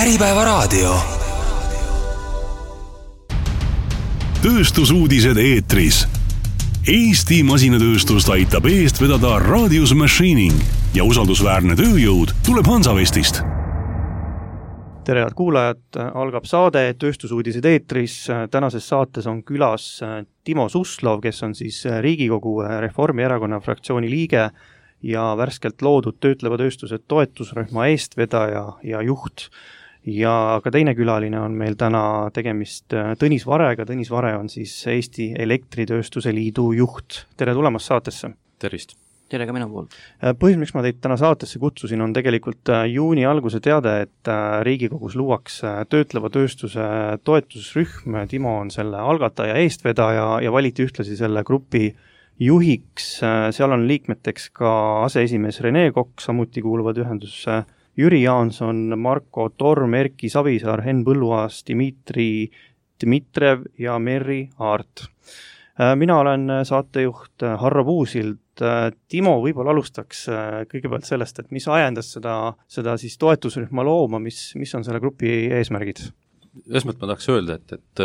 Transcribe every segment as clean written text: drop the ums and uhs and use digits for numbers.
Äripäevaraadio. Tööstusuudised eetris. Eesti masinatööstust aitab eest vedada Radius Machining ja usaldusväärne tööjõud tuleb Hansavestist. Tere head kuulajad, algab saade Tööstusuudised eetris. Tänases saates on külas Timo Suslov, kes on siis Riigikogu Reformierakonna fraktsiooni liige ja värskelt loodud töötleva tööstuse toetusrühma eestvedaja ja juht. Ja ka teine külaline on meil täna tegemist Tõnis Varega. Tõnis Vare on siis Eesti Elektritööstuse Liidu juht. Tere tulemast saatesse. Tervist. Tere ka minu pool. Põhjus, miks ma teid täna saatesse kutsusin, on tegelikult juuni alguse teade, et Riigikogus luuakse töötleva tööstuse toetusrühm. Timo on selle algataja eestvedaja ja valiti ühtlasi selle grupi juhiks. Seal on liikmeteks ka aseesimees Rene Kokk, samuti kuuluvad ühendusse Jüri Jaanson, Marko Torm, Erki Savisaar, Henn Põlluaas, Dmitri Dmitrev ja Merri Aart. Mina olen saatejuht Harro Puusild. Timo, võib-olla alustaks kõigepealt sellest, et mis ajendas seda siis toetusrühma looma, mis on selle grupi eesmärgid? Esmalt ma tahaks öelda,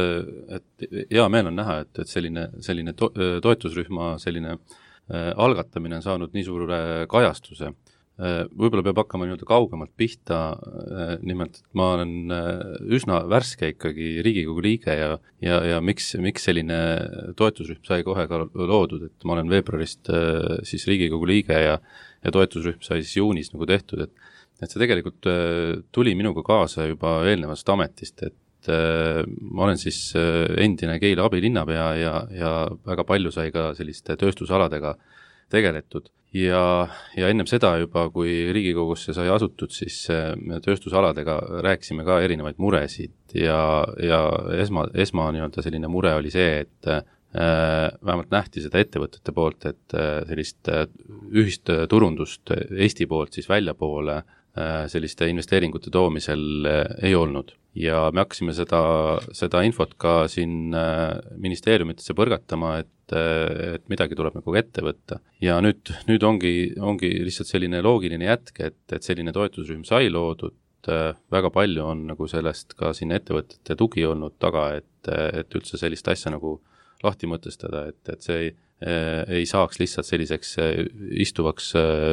et hea meel on näha, et selline toetusrühma selline algatamine on saanud nii suure kajastuse. Võib-olla peab hakkama kaugemalt pihta, nimelt ma olen üsna värske ikkagi Riigikogu liige ja miks selline toetusrühm sai kohe ka loodud, et ma olen veebruarist siis Riigikogu liige ja toetusrühm sai siis juunis tehtud, et see tegelikult tuli minuga kaasa juba eelnevast ametist, et ma olen siis endine Keila abilinnapea ja väga palju sai ka selliste tööstusaladega tegeletud ja ennem seda juba, kui Riigikogusse sai asutud, siis tööstusaladega rääkisime ka erinevaid muresid ja esma selline mure oli see, et vähemalt nähti seda ettevõtete poolt, et sellist ühist turundust Eesti poolt siis väljapoole selliste investeeringute toomisel ei olnud. Ja me hakkasime seda infot ka siin ministeeriumitesse põrgatama, et midagi tuleb ette võtta. Ja nüüd ongi lihtsalt selline loogiline jätk, et selline toetusrühm sai loodud, väga palju on sellest ka siin ettevõtete tugi olnud taga, et üldse sellist asja lahti mõtestada, et see ei saaks lihtsalt selliseks istuvaks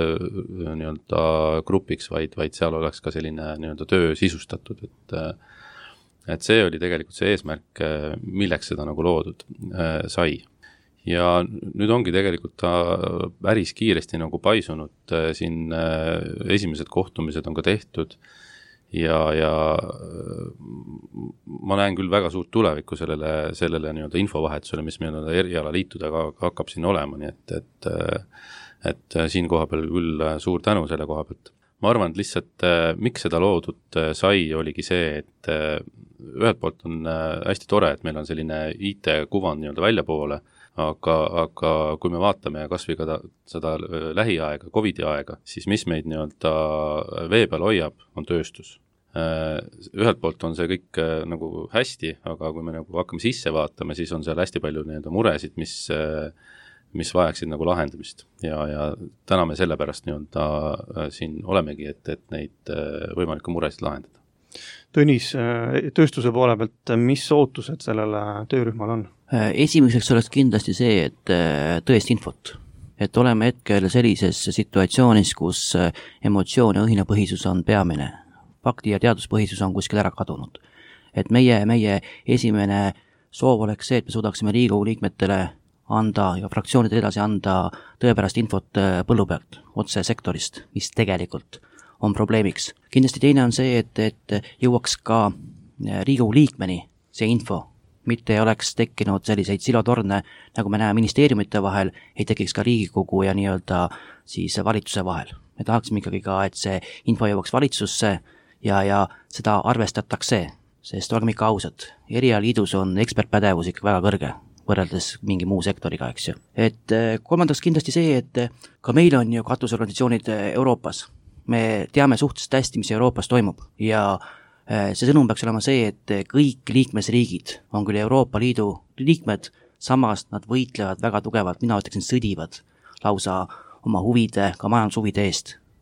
grupiks, vaid seal oleks ka selline töö sisustatud, et see oli tegelikult see eesmärk, milleks seda loodud sai. Ja nüüd ongi tegelikult ta päris kiiresti paisunud, siin esimesed kohtumised on ka tehtud ja ma näen küll väga suurt tulevikku sellele infovahetusele, mis meil erialaliitudega hakkab siin olema, nii et siin koha peal küll suur tänu selle koha pealt. Ma arvan, et lihtsalt miks seda loodud sai, oligi see, et ühelt poolt on hästi tore, et meil on selline IT-kuvand väljapoole, aga kui me vaatame kas või ka seda lähiaega, Covidi aega, siis mis meid vee peal hoiab, on tööstus. Ühelt poolt on see kõik hästi, aga kui me hakkame sisse vaatama, siis on seal hästi palju muresid, mis vajaksid lahendamist ja täna me sellepärast siin olemegi, et neid võimalikke muresid lahendada. Tõnis, tööstuse poole pealt, mis ootused sellele töörühmal on? Esimeseks oleks kindlasti see, et tõesti infot. Et oleme hetkel sellises situatsioonis, kus emotsioon ja õhinapõhisus on peamine. Fakti ja teaduspõhisus on kuskil ära kadunud. Et meie esimene soov oleks see, et me suudaksime Riigikogu liikmetele anda ja fraktsioonidele edasi anda tõepärast infot põllu pealt, otse sektorist, mis tegelikult on probleemiks. Kindlasti teine on see, et jõuaks ka Riigikogu liikmeni see info, mitte ei oleks tekkinud selliseid silotorne, nagu me näeme ministeeriumite vahel, ei tekiks ka Riigikogu ja siis valitsuse vahel. Me tahaksime ikkagi ka, et see info jõuaks valitsusse ja seda arvestatakse, sest oleme ikka ausad. Erialaliidus on ekspertpädevus ikka väga kõrge, võrreldes mingi muu sektoriga, eks ju. Et kolmandaks kindlasti see, et ka meil on ju katusorganisatsioonid Euroopas. Me teame suhteliselt hästi, mis Euroopas toimub ja see sõnum peaks olema see, et kõik liikmesriigid on küll Euroopa Liidu liikmed, samas nad võitlevad väga tugevalt, mina ütleksin sõdivad lausa oma huvide, ka majandushuvide eest.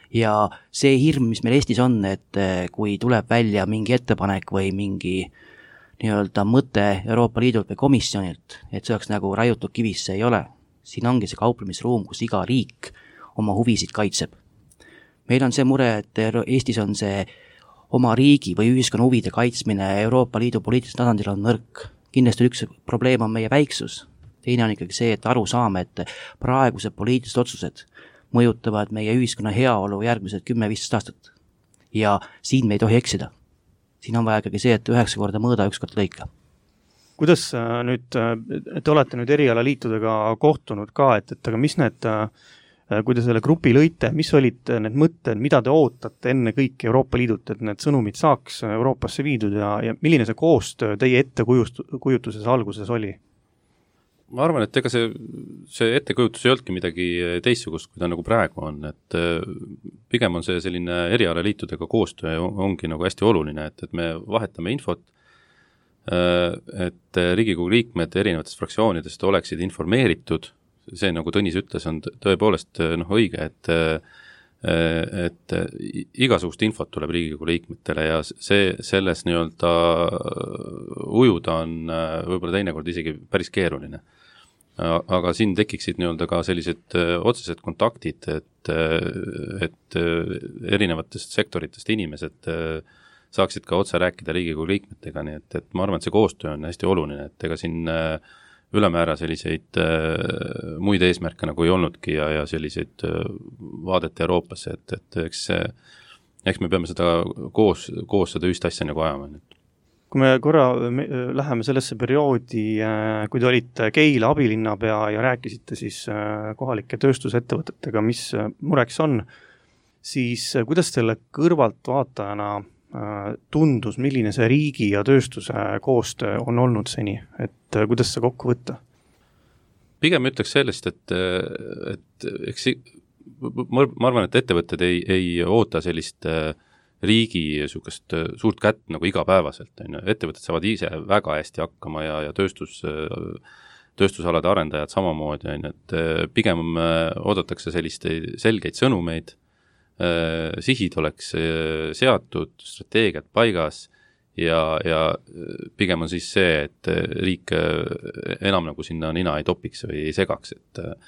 ja see hirm, mis meil Eestis on, et kui tuleb välja mingi ettepanek või mingi nii-öelda mõte Euroopa Liidult või komisjonilt, et see oleks nagu raiutud kivisse, ei ole. Siin ongi see kauplemisruum, kus iga riik oma huvisid kaitseb. Meil on see mure, et Eestis on see oma riigi või ühiskonna huvide kaitsmine Euroopa Liidu poliitilisel tasandil on nõrk. Kindlasti üks probleem on meie väiksus. Teine on ikkagi see, et aru saame, et praegused poliitilised otsused mõjutavad meie ühiskonna heaolu järgmised 10-15 aastat. Ja siin me ei tohi eksida. Siin on vaja ikkagi see, et 9 korda mõõda, 1 kord lõika. Kuidas nüüd, te olete nüüd erialaliitudega kohtunud ka, et aga mis need, kui te selle grupi lõite, mis olid need mõtted, mida te ootate enne kõik Euroopa Liidult, et need sõnumid saaks Euroopasse viidud ja milline see koostöö teie ettekujutuses alguses oli? Ma arvan, et ega see ettekujutus ei olnudki midagi teistsugust, kui ta nagu praegu on, et pigem on see selline erialaliitudega koostöö ongi nagu hästi oluline, et me vahetame infot, et Riigikogu liikmed erinevatest fraktsioonidest oleksid informeeritud, see nagu Tõnis ütles, on tõepoolest õige, et igasugust infot tuleb Riigikogu liikmetele ja selles nii-öelda ujuda on võib-olla teinekord isegi päris keeruline. Aga siin tekiksid nii-öelda ka sellised otsesed kontaktid, et erinevatest sektoritest inimesed saaksid ka otse rääkida Riigikogu liikmetega, nii et ma arvan, et see koostöö on hästi oluline, et ega siin ülemäära selliseid muid eesmärke nagu ei olnudki ja selliseid vaadete Euroopasse, et eks me peame seda koos seda ühist asja nagu ajama. Kui me korra läheme sellesse perioodi, kui te olite Keila abilinnapea ja rääkisite siis kohalike tööstusettevõtetega, mis mureks on, siis kuidas teile kõrvalt vaatajana tundus, milline see riigi ja tööstuse koostöö on olnud seni, et kuidas see kokku võtta? Pigem ütleks sellest, et eks ma arvan, et ettevõtted ei oota sellist riigi sukest suurt kätt nagu igapäevaselt. Ettevõtted saavad ise väga hästi hakkama ja tööstusalade arendajad samamoodi, et pigem oodatakse selliste selgeid sõnumeid, sihid oleks seatud, strateegiad paigas ja pigem on siis see, et riik enam nagu sinna nina ei topiks või ei segaks,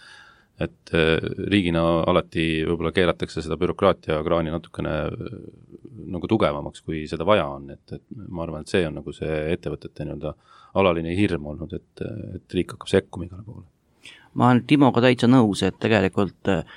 et riigina alati võib-olla keeratakse seda bürokraatiakraani natukene nagu tugevamaks, kui seda vaja on, et ma arvan, et see on nagu see ettevõtete nii-öelda alaline hirm olnud, et riik hakkab sekkuma igale poole. Ma olen Timoga täitsa nõus, et tegelikult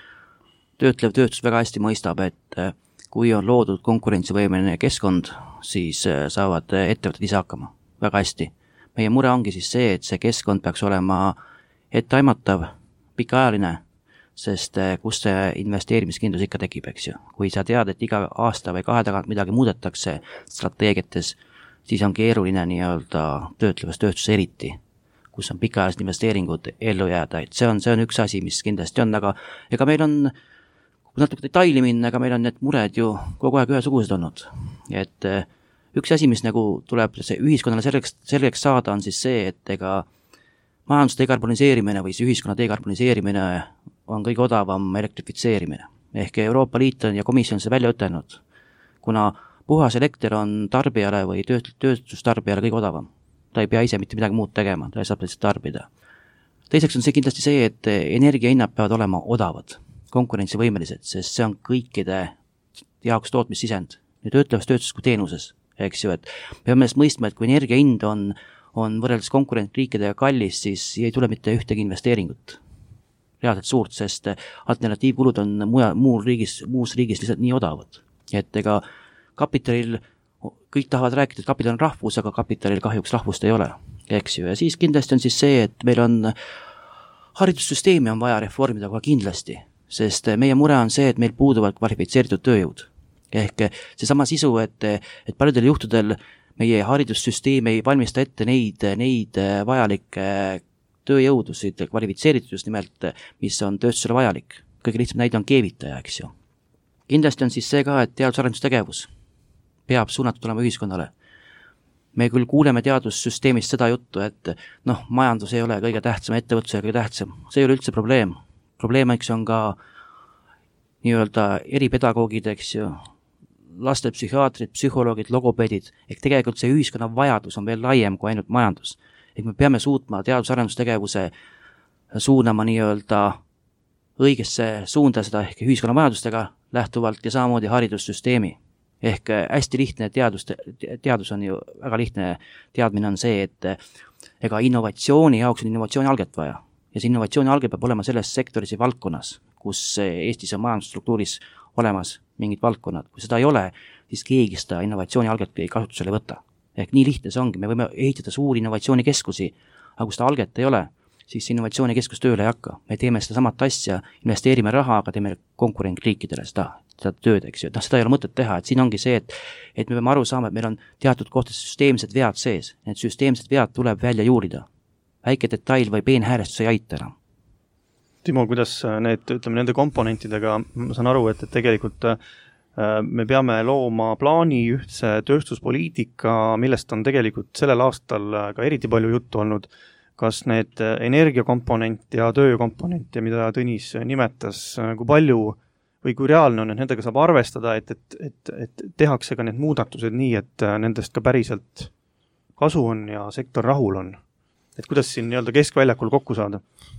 töötlev tööstus väga hästi mõistab, et kui on loodud konkurentsivõimeline keskkond, siis saavad ettevõtted ise hakkama väga hästi. Meie mure ongi siis see, et see keskkond peaks olema etteaimatav, pikaajaline, sest kus see investeerimiskindlus ikka tekib, eks ju. Kui sa tead, et iga aasta või 2 tagant midagi muudetakse strateegiates, siis on keeruline nii-öelda töötlevas tööstus eriti, kus on pikaajalised investeeringud ellu jääda, et see on üks asi, mis kindlasti on, aga ega meil on, kui natuke detaili minna, aga meil on need mured ju kogu aeg ühesugused olnud. Et üks asi, mis nagu tuleb see ühiskonnale selgeks saada, on siis see, et ega majanduse dekarboniseerimine või see ühiskonna dekarboniseerimine on kõige odavam elektrifitseerimine. Ehk Euroopa Liit ja komisjon seda välja ütelnud, kuna puhas elekter on tarbijale või tööstustarbijale kõige odavam. Ta ei pea ise mitte midagi muud tegema, ta saab lihtsalt tarbida. Teiseks on see kindlasti see, et energiahinnad peavad olema odavad, konkurentsivõimelised, sest see on kõikide jaoks tootmissisend. Ja töötlevas tööstus kui teenuses, eks ju, et peame mõistma, et kui energiahind on võrreldes konkurentriikidega kallis, siis ei tule mitte ühtegi investeeringut. Reaalselt suurt, sest alternatiivkulud on muus riigis lihtsalt nii odavad. Et ega kapitalil, kõik tahavad rääkida, et kapital on rahvus, aga kapitalil kahjuks rahvust ei ole, eks ju. Ja siis kindlasti on siis see, et meil on haridussüsteemi on vaja reformida kohe kindlasti, sest meie mure on see, et meil puuduvad kvalifitseeritud tööjõud. Ehk seesama sisu, et paljudel juhtudel meie haridussüsteem ei valmista ette neid vajalikke tööjõudusid, kvalifitseeritud just nimelt, mis on tööstusele vajalik. Kõige lihtsam näide on keevitaja, eks ju. Kindlasti on siis see ka, et teadus-arendustegevus peab suunatud olema ühiskonnale. Me küll kuuleme teadussüsteemist seda juttu, et majandus ei ole kõige tähtsam, ettevõtlus ei ole kõige tähtsam. See ei ole üldse probleem. Probleemiks on ka nii-öelda eripedagoogid, eks ju, lastepsühhiaatrid, psühholoogid, logopeedid, ehk tegelikult see ühiskonna vajadus on veel laiem kui ainult majandus. Ehk me peame suutma teadus-arendustegevuse suunama nii-öelda õigesse suunda seda ehk ühiskonna vajadustega lähtuvalt ja samamoodi haridussüsteemi. Ehk hästi lihtne teadus on ju väga lihtne teadmine on see, et ega innovatsiooni jaoks on innovatsiooni alget vaja. Ja see innovatsiooni alge peab olema selles sektoris ja valdkonnas, kus Eestis on majandusstruktuuris olemas mingid valdkonnad. Kui seda ei ole, siis keegi seda innovatsiooni alget kasutusele ei võta. Ehk nii lihtne see ongi, me võime ehitada suuri innovatsioonikeskusi, aga kui seda alget ei ole, siis innovatsioonikeskus tööle ei hakka. Me teeme seda samat asja, investeerime raha, aga teeme konkurentliikidele seda tööd, eks ju. Seda ei ole mõtet teha, et siin ongi see, et me peame aru saama, et meil on teatud kohtades süsteemsed vead sees. Need süsteemsed vead tuleb välja juurida. Väike detail või peenhäälestus ei aita enam. Timo, kuidas nende komponentidega, ma saan aru, et tegelikult me peame looma plaani ühtse tööstuspoliitika, millest on tegelikult sellel aastal ka eriti palju juttu olnud. Kas need energiakomponent ja töökomponent ja mida Tõnis nimetas, kui palju või kui reaalne on, et nendega saab arvestada, et tehakse ka need muudatused nii, et nendest ka päriselt kasu on ja sektor rahul on. Et kuidas siin nii-öelda keskväljakul kokku saada?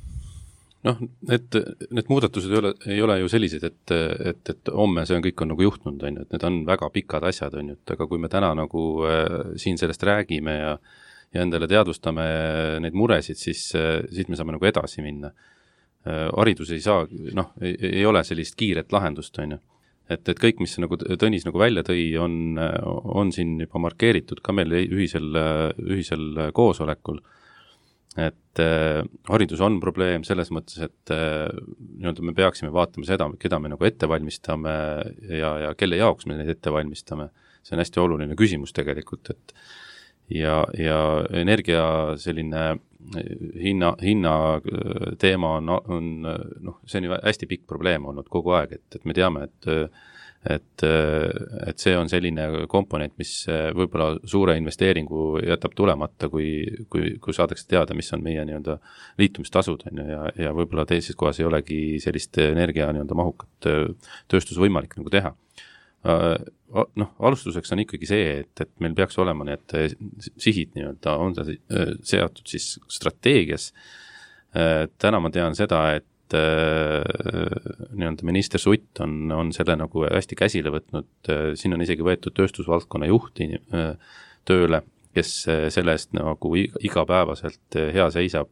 Need muudatused ei ole ju sellised, et homme see on kõik on nagu juhtunud, on ju, et need on väga pikad asjad, on ju, et aga kui me täna nagu siin sellest räägime ja endale teadvustame neid muresid, siis me saame nagu edasi minna. Haridus ei saa, ei ole sellist kiiret lahendust, on ju. Et kõik, mis nagu Tõnis nagu välja tõi, on siin juba markeeritud ka meil ühisel koosolekul. Et haridus on probleem selles mõttes, et me peaksime vaatama seda, keda me nagu ette valmistame ja kelle jaoks me neid ette valmistame. See on hästi oluline küsimus tegelikult, et ja energia selline hinna teema on see on hästi pikk probleem olnud kogu aeg, et me teame, et see on selline komponent, mis võib-olla suure investeeringu jätab tulemata, kui saadakse teada, mis on meie nii-öelda liitumistasud, ja võib-olla teises kohas ei olegi sellist energia nii-öelda mahukat tööstus võimalik nagu teha. Alustuseks on ikkagi see, et meil peaks olema need sihid nii-öelda, on see seatud siis strateegias. Täna ma tean seda, et nii-öelda minister Sutt on selle nagu hästi käsile võtnud, siin on isegi võetud tööstusvaldkonna juhti tööle, kes selle eest nagu igapäevaselt hea seisab.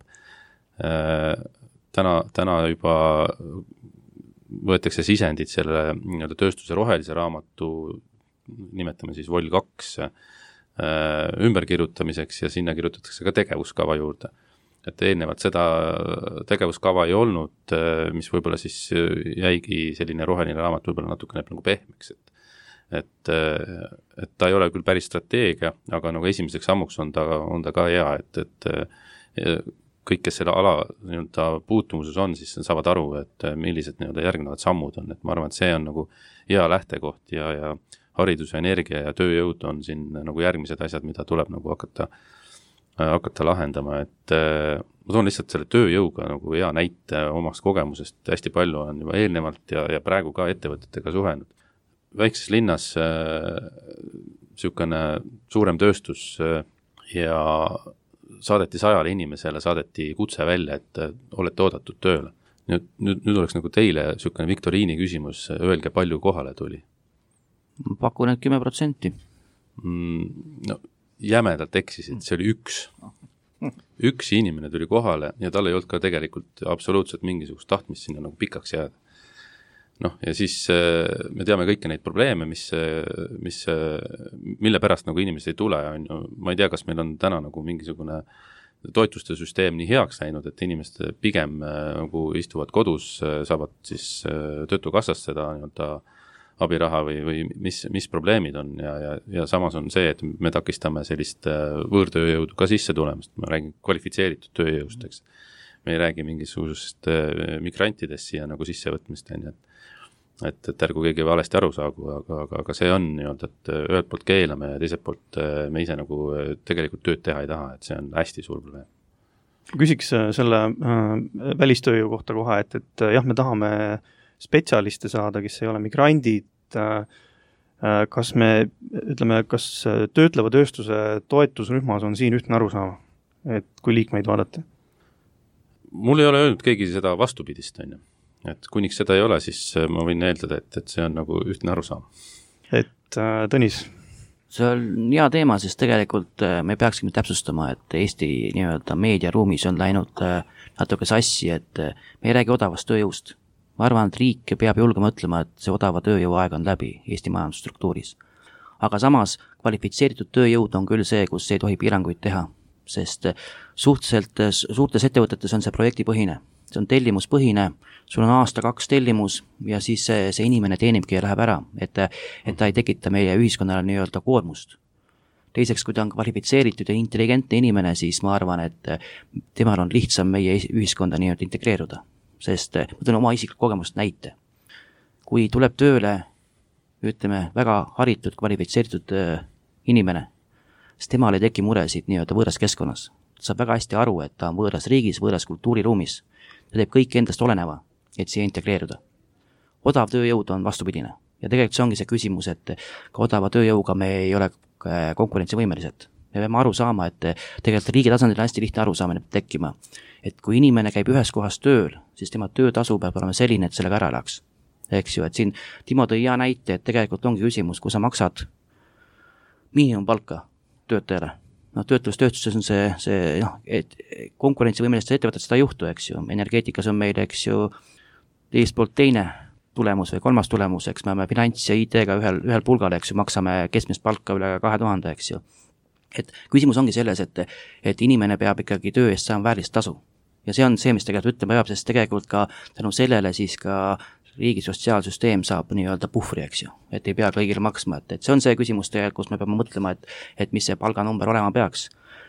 Täna juba võetakse sisendid selle nii-öelda tööstuse rohelise raamatu, nimetame siis Vol 2 ümberkirjutamiseks ja sinna kirjutatakse ka tegevuskava juurde. Et eelnevalt seda tegevuskava ei olnud, mis võib-olla siis jäigi selline roheline raamat võib-olla natukene nagu pehmeks, et ta ei ole küll päris strateegia, aga nagu esimeseks sammuks on ta ka hea, et kõik, kes selle ala nii-öelda puutumuses on, siis saavad aru, et millised nii-öelda järgnevad sammud on, et ma arvan, et see on nagu hea lähtekoht ja haridus ja energia ja tööjõud on siin nagu järgmised asjad, mida tuleb nagu hakata lahendama, et ma toon lihtsalt selle tööjõuga nagu hea näite omast kogemusest, hästi palju on juba eelnevalt ja praegu ka ettevõtetega suhenud. Väikses linnas niisugune suurem tööstus ja saadeti 100 inimesele, saadeti kutse välja, et olete oodatud tööle. Nüüd oleks nagu teile niisugune viktoriini küsimus, öelge palju kohale tuli? Pakun, et 10%. Jämedalt eksisid, see oli üks inimene tuli kohale ja tal ei olnud ka tegelikult absoluutselt mingisugust tahtmist sinna nagu pikaks jääda. Ja siis me teame kõiki neid probleeme, mille pärast nagu inimesed ei tule. Ma ei tea, kas meil on täna nagu mingisugune toetuste süsteem nii heaks läinud, et inimesed pigem nagu istuvad kodus, saavad siis töötukassast seda nii-öelda abiraha või mis probleemid on ja samas on see, et me takistame sellist võõrtööjõudu ka sisse tulemast, ma räägin kvalifitseeritud tööjõust, eks. Me ei räägi mingisugusest migrantidest siia nagu sissevõtmist, et ärgu keegi valesti aru saagu, aga see on nii-öelda, et ühelt poolt keelame ja teiselt poolt me ise nagu tegelikult tööd teha ei taha, et see on hästi suur probleem. Küsiks selle välistööjõu kohta kohe, et jah, me tahame spetsialiste saada, kes ei ole migrandid, kas töötleva tööstuse toetusrühmas on siin ühtne arusaam, et kui liikmeid vaadata? Mul ei ole öelnud keegi seda vastupidist, on ju. Et kuniks seda ei ole, siis ma võin eeldada, et see on nagu ühtne arusaam. Et Tõnis? See on hea teema, sest tegelikult me peaksime täpsustama, et Eesti nii-öelda meediaruumis on läinud natuke sassi, et me ei räägi odavast tööjõust. Ma arvan, et riik peab julgema mõtlema, et see odava tööjõu aeg on läbi Eesti majandusstruktuuris. Aga samas kvalifitseeritud tööjõud on küll see, kus ei tohi piiranguid teha, sest suhteliselt suurtes ettevõtetes on see projektipõhine. See on tellimuspõhine, sul on 1-2 tellimus ja siis see inimene teenibki ja läheb ära, et ta ei tekita meie ühiskonnale nii-öelda koormust. Teiseks, kui ta on kvalifitseeritud ja intelligentne inimene, siis ma arvan, et temal on lihtsam meie ühiskonda nii-öelda integreeruda, sest ma tõin oma isiklik kogemust näite. Kui tuleb tööle, ütleme, väga haritud, kvalifitseeritud inimene, siis temal ei teki muresid nii-öelda võõras keskkonnas. Ta saab väga hästi aru, et ta on võõras riigis, võõras kultuuriruumis. Ta teeb kõik endast oleneva, et siia integreeruda. Odav tööjõud on vastupidine. Ja tegelikult see ongi see küsimus, et ka odava tööjõuga me ei ole konkurentsivõimelised. Me peame aru saama, et tegelikult riigi tasandil on hästi lihtne arusaamine tekkima. Et kui inimene käib ühes kohas tööl, siis tema töötasu peab olema selline, et sellega ära elaks. Eks ju, et siin Timo tõi hea näite, et tegelikult ongi küsimus, kui sa maksad miinimumpalka töötajale. No, töötlustööstuses on et konkurentsivõimelistes ettevõtted seda juhtu, eks ju. Energeetikas on meil, eks ju, eespoolt teine tulemus või 3. tulemus, eks me finants ja IT-ga ühel pulgal, eks ju, maksame keskmist palka üle 2000, eks ju. Et küsimus ongi selles, et inimene peab ikkagi töö eest saama väärist tasu. Ja see on see, mis tegelikult ütlema peab, sest tegelikult ka tänu sellele siis ka riigi sotsiaalsüsteem saab nii-öelda puhvri, eks ju, et ei pea kõigile maksma, et see on see küsimus tegelikult, kus me peame mõtlema, et mis see palganumber olema peaks.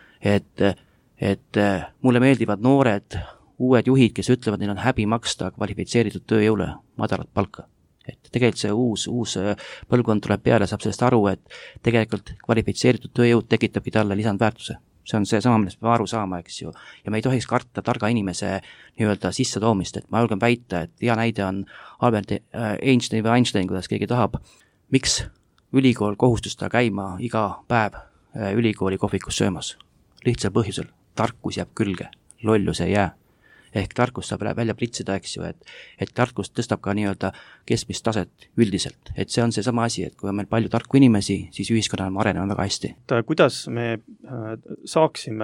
Et mulle meeldivad noored, uued juhid, kes ütlevad, neil on häbi maksta kvalifitseeritud tööjõule madalat palka. Et tegelikult see uus põlvkond tuleb peale, saab sellest aru, et tegelikult kvalifitseeritud tööjõud tekitabki talle lisandväärtuse. See on see sama, millest peame aru saama, eks ju. Ja me ei tohiks karta targa inimese nii-öelda sisse toomist, et ma julgen väita, et hea näide on Albert Einstein või Einstein, kuidas keegi tahab. Miks ülikool kohustustada käima iga päev ülikooli kohvikus söömas? Lihtsal põhjusel. Tarkus jääb külge, lollus ei jää. Ehk tarkus saab välja pritsida, eks ju, et tarkus tõstab ka nii-öelda keskmist taset üldiselt. Et see on see sama asi, et kui on meil palju tarku inimesi, siis ühiskonnal areneme väga hästi. Kuidas me saaksime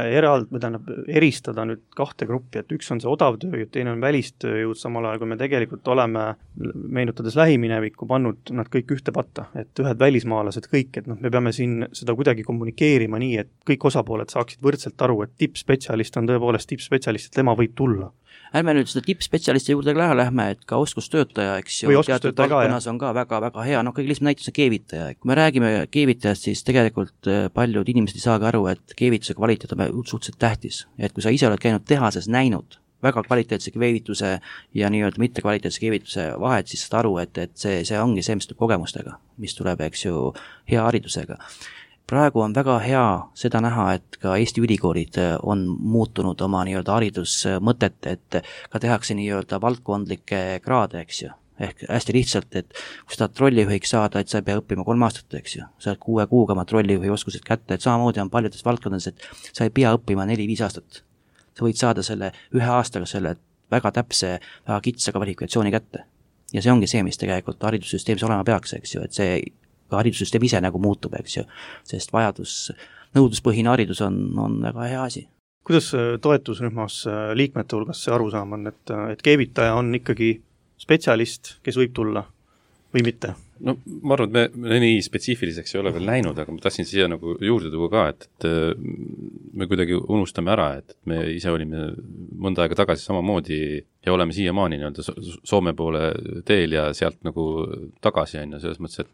eristada nüüd 2 gruppi, et üks on see odav tööjõud, teine on välistööjõud, samal ajal kui me tegelikult oleme, meenutades lähiminevikku, pannud nad kõik ühte patta, et ühed välismaalased kõik, et me peame siin seda kuidagi kommunikeerima nii, et kõik osapooled saaksid võrdselt aru, et tippspetsialist on tõepoolest tippspetsialist, et tema võib tulla. Ärme nüüd seda tippspetsialisti juurde lähme, et ka oskustöötaja, eks ju, teatud valdkonnas on ka väga-väga hea, kõige lihtsam näitus on keevitaja. Kui me räägime keevitajast, siis tegelikult paljud inimesed ei saagi aru, et keevituse kvaliteet on suhteliselt tähtis. Et kui sa ise oled käinud tehases näinud väga kvaliteetse keevituse ja nii-öelda mitte kvaliteetse keevituse vahet, siis saad aru, et see ongi see, mis tuleb kogemustega, mis tuleb, eks ju, hea haridusega. Praegu on väga hea seda näha, et ka Eesti ülikoolid on muutunud oma nii-öelda haridusmõtet, et ka tehakse nii-öelda valdkondlikke kraade, eks ju. Ehk hästi lihtsalt, et kui sa trollijuhiks saada, et sa ei pea õppima 3 aastat, eks ju. Sa oled 6 kuuga oma trollijuhi oskused kätte, et samamoodi on paljudes valdkondades, et sa ei pea õppima 4-5 aastat. Sa võid saada selle 1 aastaga selle väga täpse, väga kitsa kvalifikatsiooni kätte. Ja see ongi see, mis tegelikult haridussüsteemis olema peaks, eks ju, et see ka haridussüsteem ise nagu muutub, eks ju, sest nõudluspõhine haridus on väga hea asi. Kuidas toetusrühmas liikmete hulgas see arusaam on, et keevitaja on ikkagi spetsialist, kes võib tulla või mitte? No ma arvan, et me nii spetsiifiliseks ei ole veel näinud, aga ma tahtsin siia nagu juurde tuua ka, et me kuidagi unustame ära, et me ise olime mõnda aega tagasi samamoodi ja oleme siiamaani nii-öelda Soome poole teel ja sealt nagu tagasi on ja selles mõttes,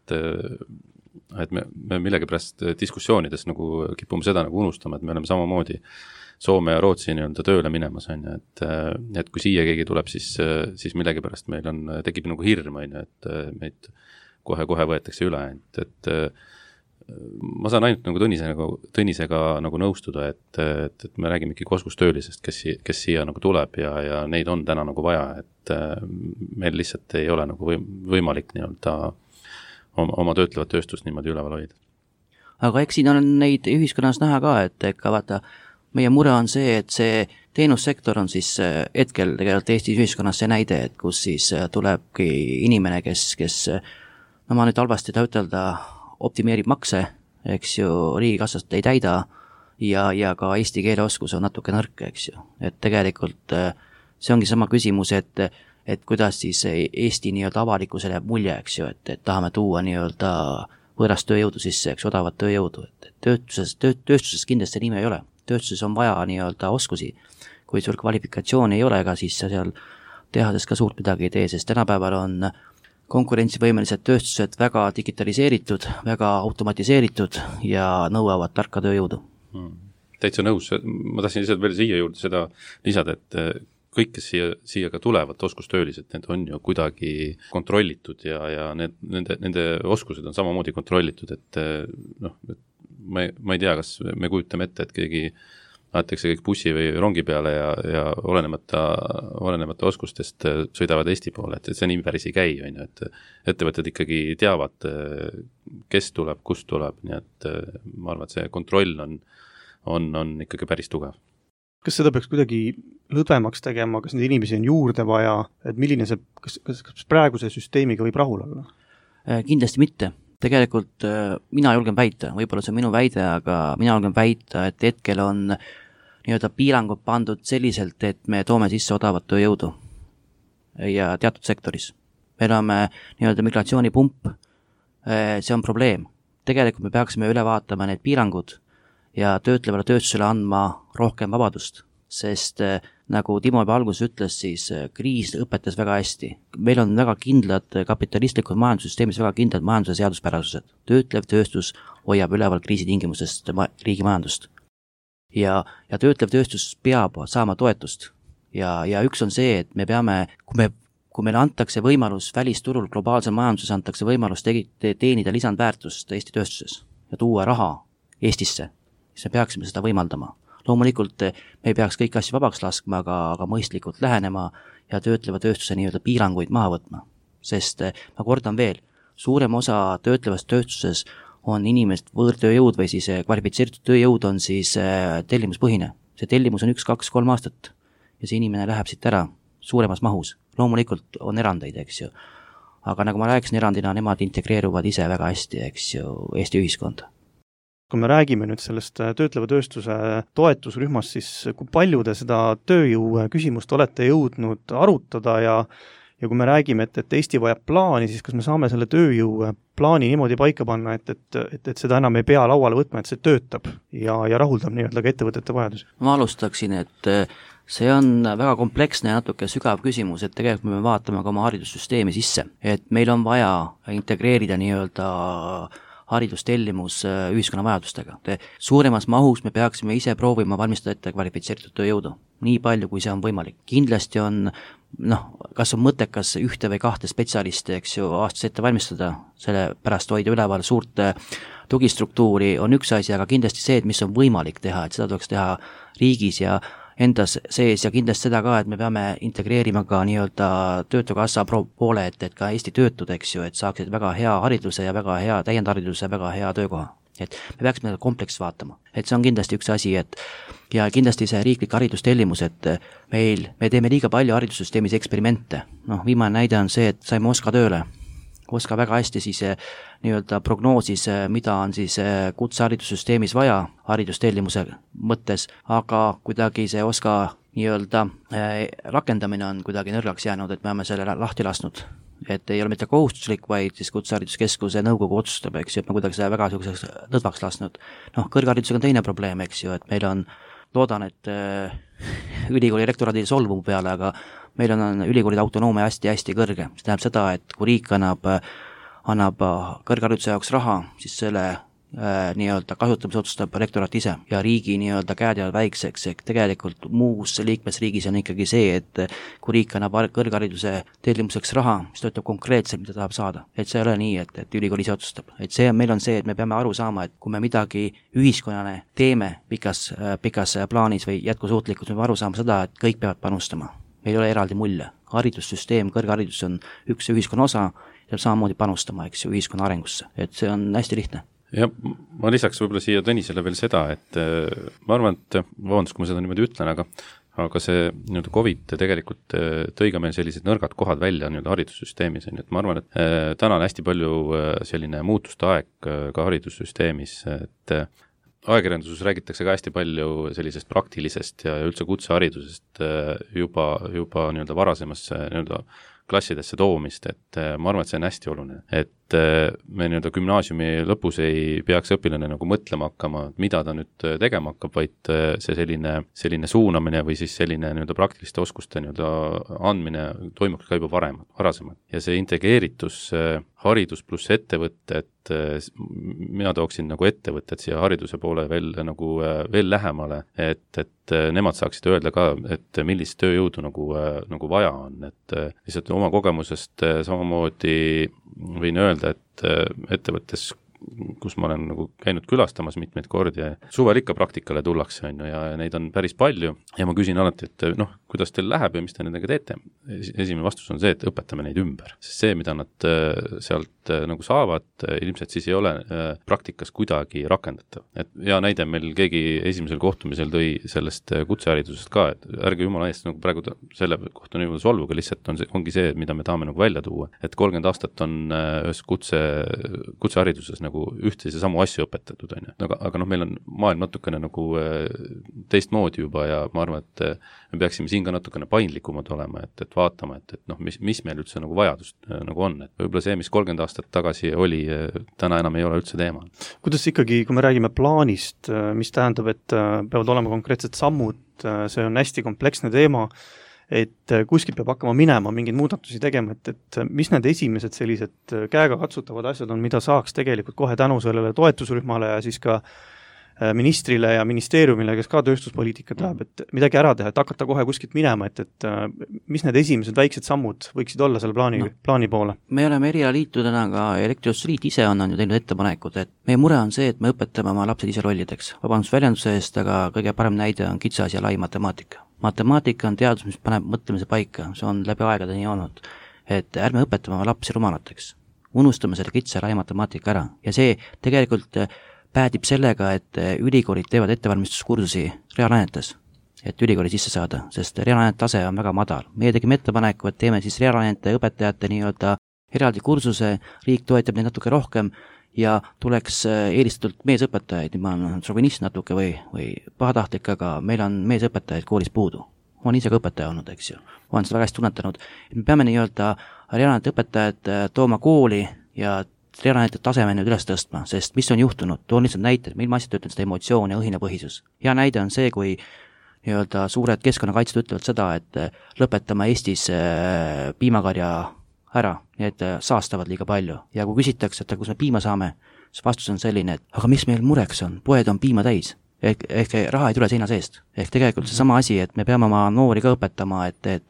et me millegipärast diskussioonides nagu kipume seda nagu unustama, et me oleme samamoodi Soome ja Rootsi nii-öelda tööle minemas on ju, et kui siia keegi tuleb, siis millegipärast meil tekib nagu hirm on ju, et meid kohe võetakse üle, et ma saan ainult nagu Tõnisega nagu nõustuda, et me räägime ikkagi oskustöölisest, kes siia nagu tuleb ja neid on täna nagu vaja, et meil lihtsalt ei ole nagu võimalik nii-öelda oma töötlevat tööstust niimoodi üleval hoida. Aga eks siin on neid ühiskonnas näha ka, et ikka vaata, meie mure on see, et see teenussektor on siis hetkel tegelikult Eestis ühiskonnas see näide, et kus siis tulebki inimene, kes no ma nüüd halvasti ütelda, optimeerib makse, eks ju, riigikassast ei täida ja ka eesti keele oskus on natuke nõrk, eks ju. Et tegelikult see ongi sama küsimus, et kuidas siis Eesti nii-öelda avalikkusele jääb mulje, eks ju, et tahame tuua nii-öelda võõrast tööjõudu sisse, eks, odavat tööjõudu. Tööstuses kindlasti nime ei ole. Tööstuses on vaja nii-öelda oskusi. Kui sul kvalifikatsiooni ei ole, ega siis sa seal tehases ka suurt midagi ei tee, sest tänapäeval on konkurentsivõimelised tööstused väga digitaliseeritud, väga automatiseeritud ja nõuavad tarka tööjõudu. Täitsa nõus, ma tahtsin lihtsalt veel siia juurde seda lisada, et kõik, kes siia ka tulevad, oskustöölised, need on ju kuidagi kontrollitud ja nende oskused on samamoodi kontrollitud, et noh, ma ei tea, kas me kujutame ette, et keegi aetakse kõik bussi või rongi peale ja olenemata oskustest sõidavad Eesti poole, et see nii päris ei käi, on ju, et ettevõtted ikkagi teavad, kes tuleb, kust tuleb, nii et ma arvan, et see kontroll on ikkagi päris tugev. Kas seda peaks kuidagi lõdvemaks tegema, kas neid inimesi on juurde vaja, et milline see, kas praeguse süsteemiga võib rahul olla? Kindlasti mitte. Tegelikult mina julgen väita, võib-olla see on minu väide, aga mina julgen väita, et hetkel on nii-öelda piirangud pandud selliselt, et me toome sisse odavat tööjõudu ja teatud sektoris. Me oleme nii-öelda migratsioonipump, see on probleem. Tegelikult me peaksime üle vaatama need piirangud ja töötlevale tööstusele andma rohkem vabadust, sest nagu Timo juba alguses ütles, siis kriis õpetas väga hästi. Meil on väga kindlad kapitalistlikud majandussüsteemis, väga kindlad majanduse seaduspärasused. Töötlev tööstus hoiab üleval kriisitingimusest riigi majandust. Ja töötlev tööstus peab saama toetust. Ja üks on see, et me peame, kui meile antakse võimalus välisturul, globaalse majanduses antakse võimalus teenida lisandväärtust Eesti tööstuses ja tuua raha Eestisse, siis me peaksime seda võimaldama. Loomulikult me ei peaks kõik asju vabaks laskma, aga mõistlikult lähenema ja töötleva tööstuse nii-öelda piiranguid maha võtma. Sest ma kordan veel, suurem osa töötlevast tööstuses on inimest võõrtööjõud või siis kvalifitseeritud tööjõud on siis tellimuspõhine. See tellimus on 1, 2, 3 aastat ja see inimene läheb siit ära suuremas mahus. Loomulikult on erandeid, eks ju. Aga nagu ma rääkisin erandina, nemad integreeruvad ise väga hästi, eks ju, Eesti ühiskonda. Kui me räägime nüüd sellest töötleva tööstuse toetusrühmast, siis kui palju te seda tööjõu küsimust olete jõudnud arutada ja kui me räägime, et Eesti vajab plaani, siis kas me saame selle tööjõu plaani niimoodi paika panna, et seda enam ei pea lauale võtma, et see töötab ja rahuldab nii-öelda ka ettevõtete vajadusi? Ma alustaksin, et see on väga kompleksne ja natuke sügav küsimus, et tegelikult me vaatame ka oma haridussüsteemi sisse, et meil on vaja integreerida nii-öelda haridustellimus ühiskonna vajadustega. Suuremas mahus me peaksime ise proovima valmistada ette kvalifitseeritud tööjõudu. Nii palju, kui see on võimalik. Kindlasti on, kas on mõttekas 1 või 2 spetsialisti, eks ju, aastas ette valmistada, selle pärast hoida üleval suurt tugistruktuuri on üks asi, aga kindlasti see, et mis on võimalik teha, et seda tuleks teha riigis ja endas sees ja kindlasti seda ka, et me peame integreerima ka nii-öelda töötukassa poole, et ka Eesti töötud, eks ju, et saaksid väga hea hariduse ja väga hea täiendhariduse, väga hea töökoha. Et me peaksime kompleks vaatama. Et see on kindlasti üks asi, et ja kindlasti see riiklik haridustellimus, et me teeme liiga palju haridussüsteemis eksperimente. Viimane näide on see, et saime OSKA tööle. OSKA väga hästi siis nii-öelda prognoosis, mida on siis kutseharidussüsteemis vaja haridustellimuse mõttes, aga kuidagi see OSKA nii-öelda rakendamine on kuidagi nõrgaks jäänud, et me oleme selle lahti lasknud. Et ei ole mitte kohustuslik, vaid siis kutsehariduskeskuse nõukogu otsustab, eks ju, et me kuidagi seda väga selliseks lõdvaks lasknud. Kõrgharidusega on teine probleem, eks ju, et meil on, loodan, et ülikooli rektoraadi solvumu peale, aga meil on ülikoolide autonoomia hästi kõrge. See tähendab seda, et kui riik annab kõrghariduse jaoks raha, siis selle nii-öelda kasutamise otsustab rektorat ise ja riigi nii-öelda käed jäävad väikseks, ehk tegelikult muus liikmesriigis on ikkagi see, et kui riik annab kõrghariduse tellimuseks raha, siis ta ütleb konkreetselt, mida tahab saada. Et see ei ole nii, et ülikool ise otsustab. Et see, meil on see, et me peame aru saama, et kui me midagi ühiskonnale teeme pikas plaanis või jätkusuutlikult, me peame aru saama seda, et kõik peavad panustama. Meil ei ole eraldi mulje. Haridussüsteem, kõrgharidus on üks ühiskonna osa, peab samamoodi panustama, eks ju, ühiskonna arengusse. Et see on hästi lihtne. Ja ma lisaks võib-olla siia Tõnisele veel seda, et ma arvan, et vabandust, kui ma seda niimoodi ütlen, aga see nii-öelda COVID tegelikult tõi ka meil sellised nõrgad kohad välja nii-öelda haridussüsteemis, et ma arvan, et täna on hästi palju selline muutuste aeg ka haridussüsteemis, et ajakirjanduses räägitakse ka hästi palju sellisest praktilisest ja üldse kutseharidusest juba nii-öelda varasemasse nii-öelda klassidesse toomist, et ma arvan, et see on hästi oluline. Et me nii-öelda gümnaasiumi lõpus ei peaks õpilane nagu mõtlema hakkama, mida ta nüüd tegema hakkab, vaid see selline suunamine või siis selline nii-öelda praktiliste oskuste nii-öelda andmine toimuks ka juba varasemalt. Ja see integreeritus haridus pluss ettevõtted, mina tooksin nagu ettevõtted siia hariduse poole veel lähemale, et nemad saaksid öelda ka, et millist tööjõudu nagu vaja on, et lihtsalt oma kogemusest samamoodi võin öelda, et ettevõttes, kus ma olen nagu käinud külastamas mitmeid kordi ja suvel ikka praktikale tullakse, on ju, ja neid on päris palju ja ma küsin alati, et kuidas teil läheb ja mis te nendega teete? Esimene vastus on see, et õpetame neid ümber. Sest see, mida nad sealt nagu saavad, ilmselt siis ei ole praktikas kuidagi rakendatav. Et hea näide meil keegi esimesel kohtumisel tõi sellest kutseharidusest ka, et ärge jumala eest nagu praegu selle kohta niimoodi solvuga, lihtsalt ongi see, mida me tahame nagu välja tuua. Et 30 aastat on ühes kutsehariduses nagu ühtesid samu asju õpetatud, on ju. Aga meil on maailm natukene nagu teistmoodi juba ja ma arvan, et me peaksime siin ka natukene paindlikumad olema, et vaatama, et mis meil üldse nagu vajadust nagu on. Et võib-olla see, mis 30 aastat tagasi oli, täna enam ei ole üldse teema. Kuidas ikkagi, kui me räägime plaanist, mis tähendab, et peavad olema konkreetsed sammud, see on hästi kompleksne teema, et kuskilt peab hakkama minema, mingeid muudatusi tegema, et mis need esimesed sellised käega katsutavad asjad on, mida saaks tegelikult kohe tänu sellele toetusrühmale ja siis ka ministrile ja ministeeriumile, kes ka tööstuspoliitikat läheb, et midagi ära teha, et hakata kohe kuskilt minema, et mis need esimesed väiksed sammud võiksid olla selle plaani poole? Me oleme erialaliitudena, ka Elektriosliit ise on ju teinud ettepanekud, et meie mure on see, et me õpetame oma lapsed ise rollideks. Vabandust väljenduse eest, aga kõige parem näide on kitsas ja lai matemaatika. Matemaatika on teadus, mis paneb mõtlemise paika, see on läbi aegade nii olnud, et ärme õpetame oma lapsi rumalateks. Unustame selle kitsa ja lai matemaatika ära ja see tegelikult päädib sellega, et ülikoolid teevad ettevalmistuskursusi reaalainetes, et ülikooli sisse saada, sest reaalainete tase on väga madal. Meie tegime ettepaneku, et teeme siis reaalainete õpetajate nii-öelda eraldi kursuse, riik toetab neid natuke rohkem ja tuleks eelistatult meesõpetajaid, ma olen šovinist natuke või pahatahtlik, aga meil on meesõpetajaid koolis puudu. Ma olen ise ka õpetaja olnud, eks ju. Ma olen seda väga hästi tunnetanud. Me peame nii-öelda reaalainete õpetajad tooma kooli ja reaalainete taseme nüüd üles tõstma, sest mis on juhtunud? Toon lihtsalt näite, ma ilma asjata ütlen seda emotsioon ja õhinapõhisus. Hea näide on see, kui nii-öelda suured keskkonnakaitsed ütlevad seda, et lõpetame Eestis piimakarja ära, nii et saastavad liiga palju. Ja kui küsitakse, et kus me piima saame, siis vastus on selline, et aga mis meil mureks on? Poed on piima täis. Ehk raha ei tule seina seest. Ehk tegelikult see sama asi, et me peame oma noori ka õpetama,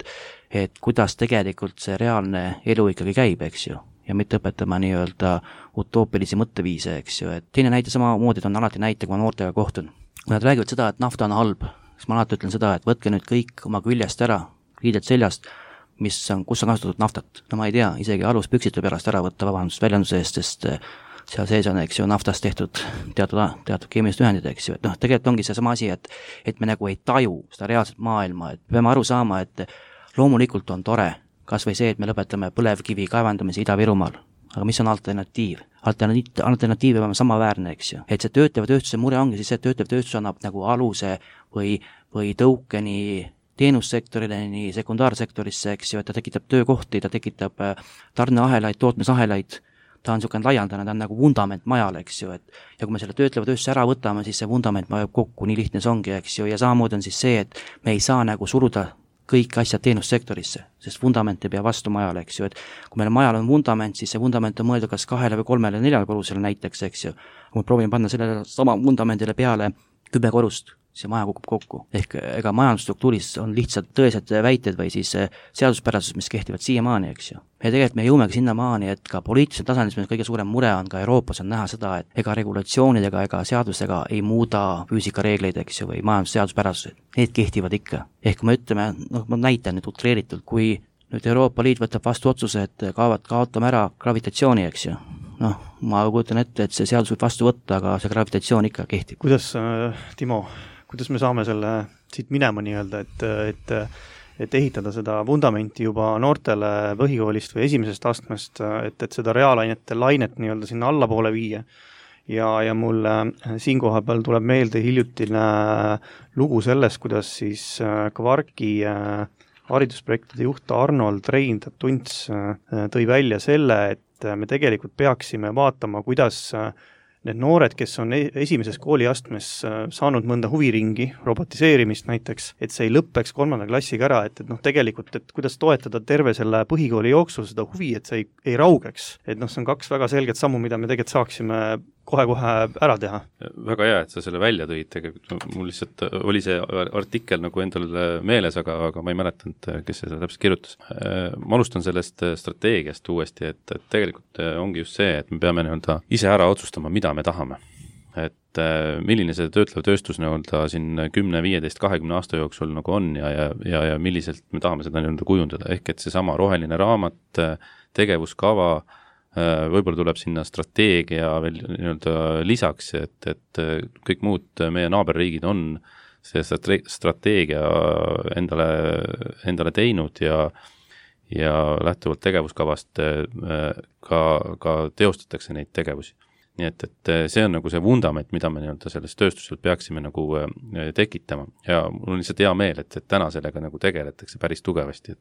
et kuidas tegelikult see reaalne elu ikkagi käib, eks ju. Ja mitte õpetama nii-öelda utoopilisi mõtteviise, eks ju. Et teine näite samamoodi on alati näite, kui ma noortega kohtun. Kui nad räägivad seda, et nafta on halb, siis ma alati ütlen seda, et võtke nüüd kõik oma küljest ära, riided seljast, kus on kasutatud naftat. No ma ei tea, isegi aluspüksid võib pärast ära võtta vabandust väljenduse eest, sest seal sees on, eks ju, naftast tehtud teatud keemilised ühendid, eks ju. Et tegelikult ongi see sama asi, et me nagu ei taju seda reaalset maailma, et peame aru saama, et loomulikult on tore, kas või see, et me lõpetame põlevkivi kaevandamise Ida-Virumaal. Aga mis on alternatiiv? Alternatiiv peab samaväärne, eks ju. Et see töötleva tööstuse mure ongi siis see, et töötlev tööstus annab nagu aluse või tõukeni teenussektorile, nii sekundaarsektorisse, eks ju, et ta tekitab töökohti, ta tekitab tarneahelaid, tootmisahelaid, ta on niisugune laialdane, ta on nagu vundament majale, eks ju, et ja kui me selle töötleva tööstuse ära võtame, siis see vundament vajab kokku, nii lihtne see ongi, eks ju, ja samamoodi on siis see, et me ei saa nagu suruda kõik asjad teenussektorisse, sest vundament ei pea vastu majale, eks ju, et kui meil majal on vundament, siis see vundament on mõeldud kas 2 või 3 või 4 korrusele näiteks, eks ju. Kui me proovime panna sellele sama vundamendile peale 10 korrust, see maja kukub kokku. Ehk ega majandusstruktuuris on lihtsalt tõesed väited või siis seaduspärasus, mis kehtivad siiamaani, eks ju. Ja tegelikult me jõumegi sinna maani, et ka poliitilisel tasandil, mis kõige suurem mure on ka Euroopas, on näha seda, et ega regulatsioonidega ega seadusega ei muuda füüsikareegleid, eks ju, või majandusseaduspärasused. Need kehtivad ikka. Ehk kui me ütleme, ma näitan nüüd utreeritult, kui nüüd Euroopa Liit võtab vastu otsuse, et kaotame ära gravitatsiooni, eks ju. Ma kujutan ette, et see seadus võib vastu võtta, aga see gravitatsioon ikka kehtib. Kuidas, Timo, kuidas me saame selle siit minema nii-öelda, et ehitada seda vundamenti juba noortele põhikoolist või esimesest astmest, et seda reaalainete lainet nii-öelda sinna allapoole viia. Ja mul siinkoha peal tuleb meelde hiljutine lugu sellest, kuidas siis Kvarki haridusprojektide juht Arnold Rein-Tunts tõi välja selle, et me tegelikult peaksime vaatama, kuidas need noored, kes on esimeses kooliastmes saanud mõnda huviringi, robotiseerimist näiteks, et see ei lõppeks 3. klassiga ära, et tegelikult, et kuidas toetada terve selle põhikooli jooksul seda huvi, et see ei raugeks. Et see on 2 väga selget sammu, mida me tegelikult saaksime kohe-kohe ära teha. Väga hea, et sa selle välja tõid, tegelikult mul lihtsalt oli see artikkel nagu endal meeles, aga ma ei mäletanud, kes seda täpselt kirjutas. Ma alustan sellest strateegiast uuesti, et tegelikult ongi just see, et me peame ise ära otsustama, mida me tahame. Et milline see töötlev tööstus siin 10, 15, 20 aasta jooksul nagu on ja milliselt me tahame seda kujundada. Ehk et see sama roheline raamat, tegevuskava, võib-olla tuleb sinna strateegia veel lisaks, et kõik muud meie naaberriigid on see strateegia endale teinud ja lähtuvalt tegevuskavast ka teostatakse neid tegevusi. Nii et see on see vundament, mida me sellest tööstuselt peaksime tekitama ja mul on lihtsalt hea meel, et täna sellega tegeletakse päris tugevasti,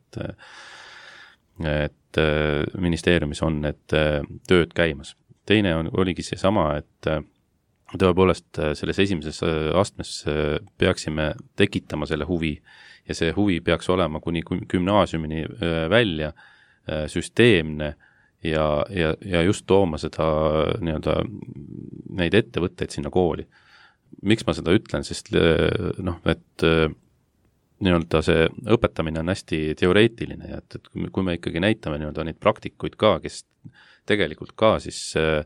et ministeeriumis on need tööd käimas. Teine oligi see sama, et tõepoolest selles esimeses astmes peaksime tekitama selle huvi ja see huvi peaks olema kuni gümnaasiumini välja süsteemne ja just tooma seda neid ettevõtteid sinna kooli. Miks ma seda ütlen, sest et see õpetamine on hästi teoreetiline ja et kui me ikkagi näitame neid praktikuid ka, kes tegelikult ka siis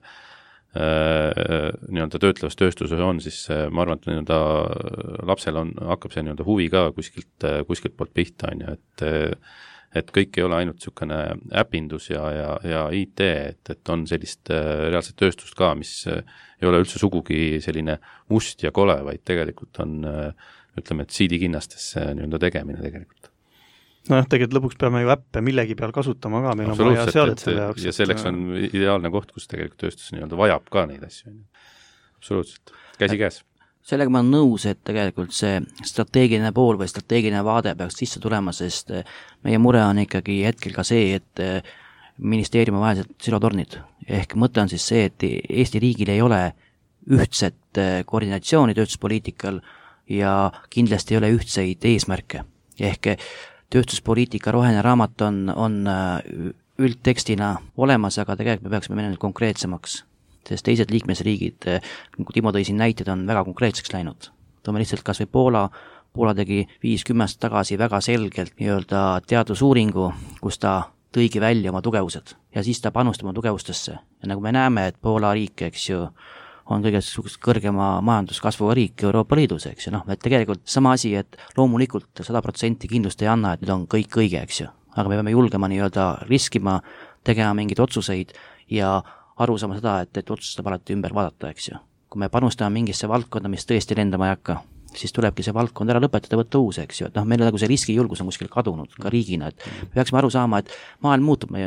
töötlevas tööstuses on, siis ma arvan, et lapsel hakkab see huvi ka kuskilt poolt pihta, et kõik ei ole ainult niisugune äpindus ja IT, et on sellist reaalset tööstust ka, mis ei ole üldse sugugi selline must ja kole, vaid tegelikult on ütleme, et siidikinnastesse tegemine tegelikult. Tegelikult lõpuks peame ju äppe millegi peal kasutama ka, meil on vaja seadet selle jaoks. Ja selleks on ideaalne koht, kus tegelikult tööstus vajab ka neid asju. Absoluutselt, käsi käes. Sellega ma olen nõus, et tegelikult see strateegiline pool või strateegiline vaade peaks sisse tulema, sest meie mure on ikkagi hetkel ka see, et ministeeriumi vahelised silotornid. Ehk mõte on siis see, et Eesti riigil ei ole ühtset koordinatsiooni tööstuspoliitikal ja kindlasti ei ole ühtseid eesmärke. Ehk tööstuspoliitika roheline raamat on üldtekstina olemas, aga tegelikult me peaksime minema konkreetsemaks. Sest teised liikmesriigid, nagu Timo tõi siin näited, on väga konkreetseks läinud. Toome lihtsalt kas või Poola tegi 5-10 tagasi väga selgelt teadusuuringu, kus ta tõigi välja oma tugevused ja siis ta panustab oma tugevustesse. Ja nagu me näeme, et Poola riik, eks ju, on kõige kõrgema majanduskasvuga riik Euroopa Liidus, eks ju, et tegelikult sama asi, et loomulikult 100% kindlust ei anna, et nüüd on kõik õige, eks ju, aga me peame julgema riskima, tegema mingeid otsuseid ja aru saama seda, et otsustab alati ümber vaadata, eks ju. Kui me panustame mingisse valdkonda, mis tõesti lendama ei hakka, siis tulebki see valdkond ära lõpetada, võtta uus, eks ju. Et meil see riskijulgus on kuskil kadunud ka riigina, et me peaksime aru saama, et maailm muutub meie ümber.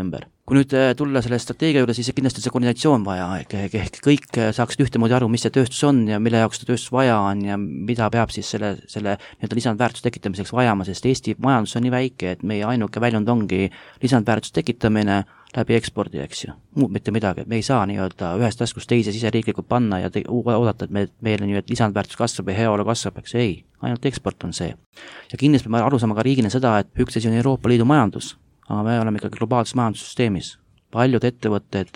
kui nüüd tulla selle strateegia juurde, siis kindlasti see koordinatsioon vaja, ehk kõik saaksid ühtemoodi aru, mis see tööstus on ja mille jaoks seda tööstus vaja on ja mida peab siis selle nii-öelda lisandväärtuse tekitamiseks vajama, sest Eesti majandus on nii väike, et meie ainuke väljund ongi lisandväärtuse tekitamine läbi ekspordi, eks ju, muud mitte midagi, et me ei saa nii-öelda ühest taskust teise siseriiklikult panna ja oodata, et meil nii-öelda lisandväärtus kasvab ja heaolu kasvab, eks ei, ainult eksport on see. Ja kindlasti peame aru saama ka riigina seda, et üks asi on Euroopa Liidu majandus, aga me oleme ikkagi globaalses majandussüsteemis. Paljud ettevõtted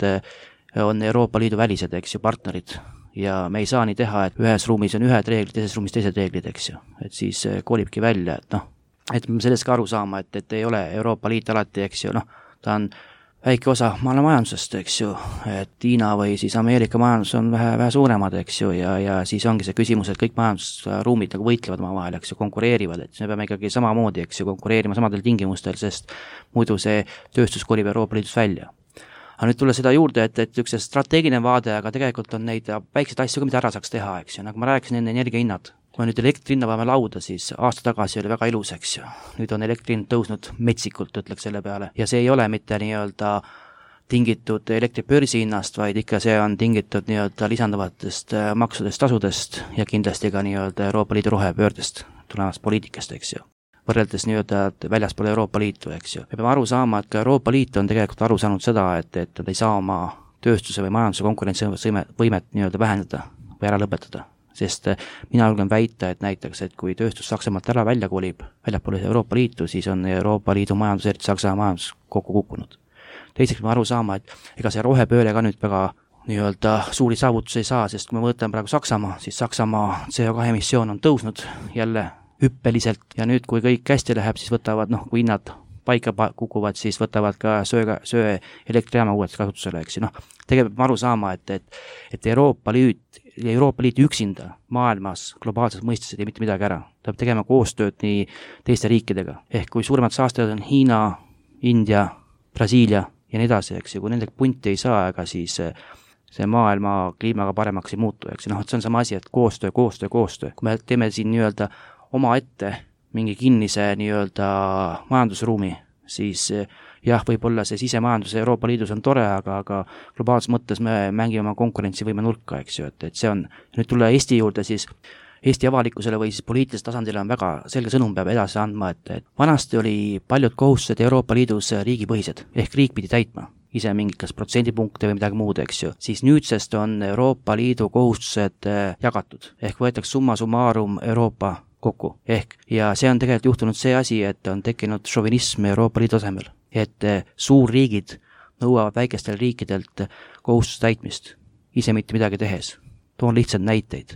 on Euroopa Liidu välised, eks ju, partnerid ja me ei saa nii teha, et ühes ruumis on ühed reeglid, teises ruumis teised reeglid, eks ju, et siis kolibki välja, et et me sellest ka aru saama, et ei ole Euroopa Liit alati, eks ju, ta on väike osa maailma majandusest, eks ju, et Hiina või siis Ameerika majandus on vähe suuremad, eks ju, ja siis ongi see küsimus, et kõik majandusruumid nagu võitlevad oma vahel, eks ju, konkureerivad, et me peame ikkagi samamoodi, eks ju, konkureerima samadel tingimustel, sest muidu see tööstus kolib Euroopa Liidust välja. Aga nüüd tulla seda juurde, et üks strateegiline vaade, aga tegelikult on neid väikseid asju ka, mida ära saaks teha, eks ju, nagu ma rääkisin enne energiahinnad. Kui nüüd elektrihinna peame lauda, siis aasta tagasi oli väga ilus, eks ju. Nüüd on elektrihind tõusnud metsikult, ütleks selle peale. Ja see ei ole mitte nii-öelda tingitud elektribörsi hinnast, vaid ikka see on tingitud nii-öelda lisanduvatest maksudest, tasudest ja kindlasti ka nii-öelda Euroopa Liidu rohepöördest tulevast poliitikast, eks ju. Võrreldes nii-öelda väljaspool Euroopa Liitu, eks ju. Me peame aru saama, et ka Euroopa Liit on tegelikult aru saanud seda, et nad ei saa oma tööstuse või majanduse konkurentsivõimet nii-öelda vähendada või ära lõpetada. Sest mina julgen väita, et näiteks, et kui tööstus Saksamaalt ära välja kolib, väljapoole Euroopa Liitu, siis on Euroopa Liidu majandus, eriti Saksa majandus kokku kukkunud. Teiseks me aru saama, et ega see rohepööre ka nüüd väga nii-öelda suuri saavutusi ei saa, sest kui me võtame praegu Saksamaa, siis Saksamaa CO2 emissioon on tõusnud jälle hüppeliselt ja nüüd, kui kõik hästi läheb, siis võtavad, kui hinnad paika kukuvad, siis võtavad ka söe elektrijaama uued kasutusele, eks ju. Tegelikult me aru saama, et Euroopa Liit üksinda maailmas globaalses mõistes ei tee mitte midagi ära. Ta peab tegema koostööd nii teiste riikidega. Ehk kui suuremad saastajad on Hiina, India, Brasiilia ja nii edasi, eks ju, kui nendega punti ei saa, ega siis see maailma kliimaga paremaks ei muutu, eks ju. Et see on sama asi, et koostöö. Kui me teeme siin nii-öelda oma ette mingi kinnise nii-öelda majandusruumi, siis jah, võib-olla see sisemajandus Euroopa Liidus on tore, aga globaalses mõttes me mängime oma konkurentsivõime nurka, eks ju, et see on, nüüd tulla Eesti juurde, siis Eesti avalikkusele või siis poliitilisel tasandil on väga selge sõnum peab edasi andma, et vanasti oli paljud kohustused Euroopa Liidus riigipõhised, ehk riik pidi täitma ise mingit kas protsendipunkte või midagi muud, eks ju, siis nüüdsest on Euroopa Liidu kohustused jagatud, ehk võetakse summa summarum Euroopa kokku, ja see on tegelikult juhtunud see asi, et on tekkinud šovinism Euroopa Liidu tasemel, et suurriigid nõuavad väikestel riikidelt kohustuse täitmist, ise mitte midagi tehes. Toon lihtsalt näiteid.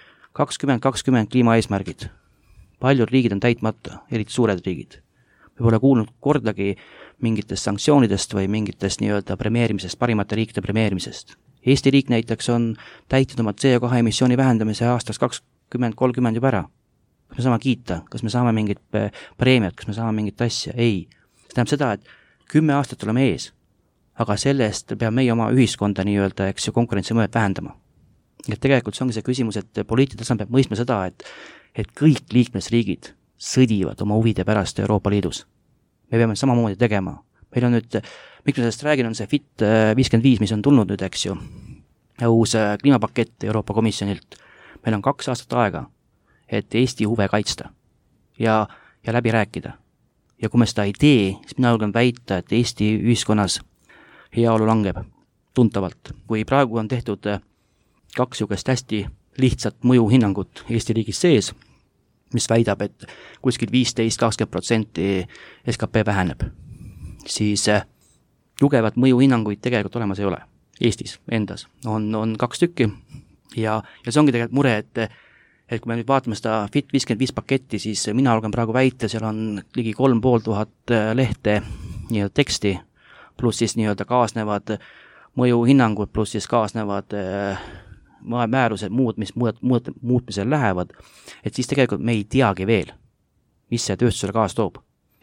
2020 kliimaeesmärgid. Paljud riigid on täitmata, eriti suured riigid. Me pole kuulnud kordagi mingitest sanktsioonidest või mingitest nii-öelda premeerimisest, parimate riikide premeerimisest. Eesti riik näiteks on täitnud oma CO2 emissiooni vähendamise aastaks 2030 juba ära. Kas me saame kiita, kas me saame mingit preemiat, kas me saame mingit asja? Ei. See tähendab seda, et 10 aastat oleme ees, aga sellest peab meie oma ühiskonda nii-öelda, eks ju, konkurentsimõõt vähendama. Et tegelikult see ongi see küsimus, et poliititasand peab mõistma seda, et kõik liikmesriigid sõdivad oma huvide pärast Euroopa Liidus. Me peame samamoodi tegema. Meil on nüüd, miks me sellest räägin, on see Fit 55, mis on tulnud nüüd, eks ju, uus kliimapakett Euroopa Komisjonilt. Meil on 2 aastat aega, et Eesti huve kaitsta ja läbi rääkida. Ja kui me seda ei tee, siis mina julgen väita, et Eesti ühiskonnas heaolu langeb tuntavalt. Kui praegu on tehtud 2 jugest hästi lihtsat mõjuhinnangut Eesti riigis sees, mis väidab, et kuskil 15-20% SKP väheneb, siis tugevat mõjuhinnanguid tegelikult olemas ei ole. Eestis endas on 2 tükki ja see ongi tegelikult mure, et kui me nüüd vaatame seda Fit 55 paketti, siis mina olen praegu väita, seal on ligi 3500 lehte nii-öelda teksti, pluss siis nii-öelda kaasnevad mõjuhinnangud, pluss siis kaasnevad määrused muud, mis muutmisel lähevad, et siis tegelikult me ei teagi veel, mis see tööstusele kaasa toob.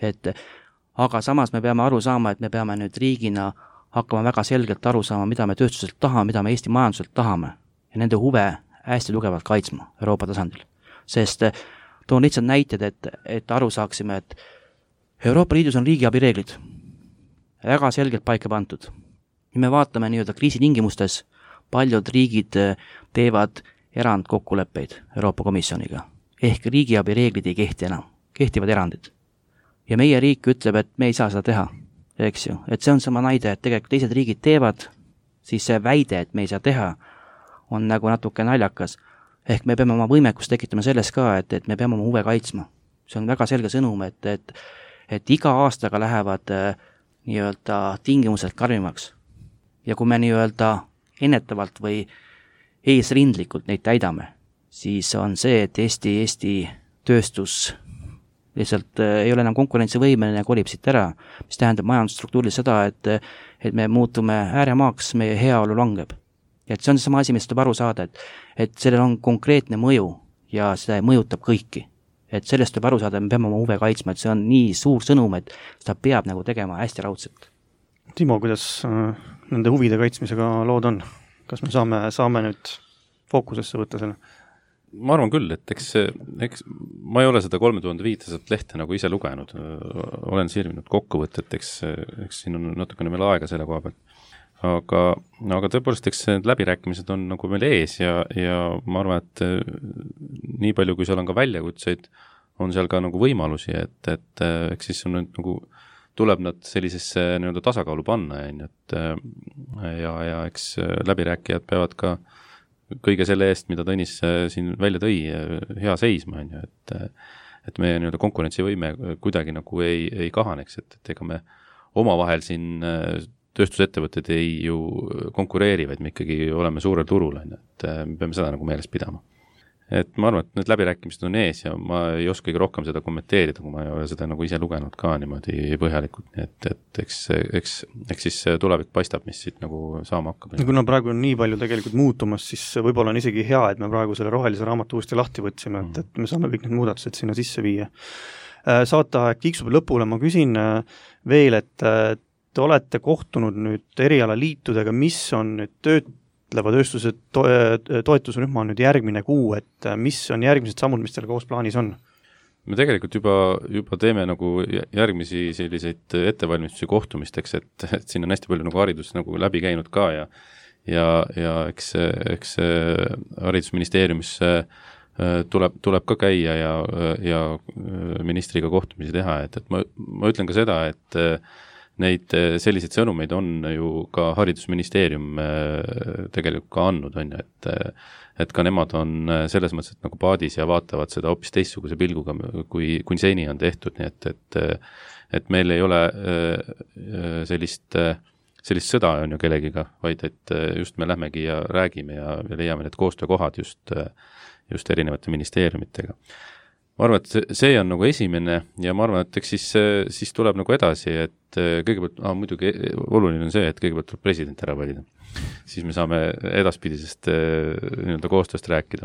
Aga samas me peame aru saama, et me peame nüüd riigina hakkama väga selgelt aru saama, mida me tööstuselt tahame, mida me Eesti majanduselt tahame ja nende huve hästi tugevalt kaitsma Euroopa tasandil. Sest toon lihtsalt näited, et aru saaksime, et Euroopa Liidus on riigiabi reeglid. väga selgelt paika pandud. Me vaatame nii-öelda kriisi tingimustes, paljud riigid teevad erandkokkuleppeid Euroopa Komisjoniga. Ehk riigiabi reeglid ei kehti enam, kehtivad erandid. Ja meie riik ütleb, et me ei saa seda teha, eks ju. Et see on sama näide, et tegelikult teised riigid teevad, siis see väide, et me ei saa teha, on nagu natuke naljakas. Ehk me peame oma võimekust tekitama selles ka, et me peame oma huve kaitsma. See on väga selge sõnum, et iga aastaga lähevad nii-öelda tingimused karmimaks. Ja kui me nii-öelda ennetavalt või eesrindlikult neid täidame, siis on see, et Eesti tööstus lihtsalt ei ole enam konkurentsivõimeline ja kolib siit ära, mis tähendab majandusstruktuuris seda, et me muutume ääremaaks, meie heaolu langeb. Ja et see on sama asi, mis tuleb aru saada, et sellel on konkreetne mõju ja seda mõjutab kõiki. Et sellest tuleb aru saada, et me peame oma huve kaitsma, et see on nii suur sõnum, et seda peab nagu tegema hästi raudselt. Timo, kuidas nende huvide kaitsmisega lood on? Kas me saame nüüd fookusesse võtta selle? Ma arvan küll, et eks ma ei ole seda 3500 lehte nagu ise lugenud, olen sirvinud kokkuvõtet, eks siin on natukene meil aega selle koha peal. Aga tõepoolest, eks need läbirääkimised on nagu meil ees ja ma arvan, et nii palju, kui seal on ka väljakutseid, on seal ka nagu võimalusi, et eks siis on nagu tuleb nad sellisesse nii-öelda tasakaalu panna, ja eks läbirääkijad peavad ka kõige selle eest, mida Tõnis siin välja tõi, hea seisma, et meie nii-öelda konkurentsivõime kuidagi nagu ei kahaneks, et ega me omavahel siin tööstusettevõtted ei ju konkureeri, vaid me ikkagi oleme suurel turul, et me peame seda nagu meeles pidama. Et ma arvan, et need läbirääkimised on ees ja ma ei oskagi rohkem seda kommenteerida, kui ma ei ole seda nagu ise lugenud ka niimoodi põhjalikult, et eks siis tulevik paistab, mis siit nagu saama hakkab. Kuna praegu on nii palju tegelikult muutumas, siis võib-olla on isegi hea, et me praegu selle rohelise raamatu uuesti lahti võtsime, et me saame kõik need muudatused sinna sisse viia. Saateaeg tiksub lõpule, ma küsin veel, et te olete kohtunud nüüd erialaliitudega, mis on nüüd töötleva tööstuse toetusrühma nüüd järgmine kuu, et mis on järgmised sammud, mis teil koos plaanis on? Me tegelikult juba teeme nagu järgmisi selliseid ettevalmistusi kohtumisteks, et siin on hästi palju nagu haridus nagu läbi käinud ka ja eks haridusministeeriumis tuleb ka käia ja ministriga kohtumisi teha, et ma ütlen ka seda, et neid selliseid sõnumeid on ju ka haridusministeerium tegelikult ka andnud, et ka nemad on selles mõttes, et nagu paadis ja vaatavad seda hoopis teistsuguse pilguga, kui seni on tehtud, nii et meil ei ole sellist sõda on ju kellegiga, vaid et just me lähmegi ja räägime ja leiame need koostöökohad just erinevate ministeeriumitega. Ma arvan, et see on nagu esimene ja ma arvan, et eks siis tuleb nagu edasi, et kõigepealt, muidugi oluline on see, et kõigepealt tuleb president ära valida. Siis me saame edaspidisest nii-öelda koostööst rääkida.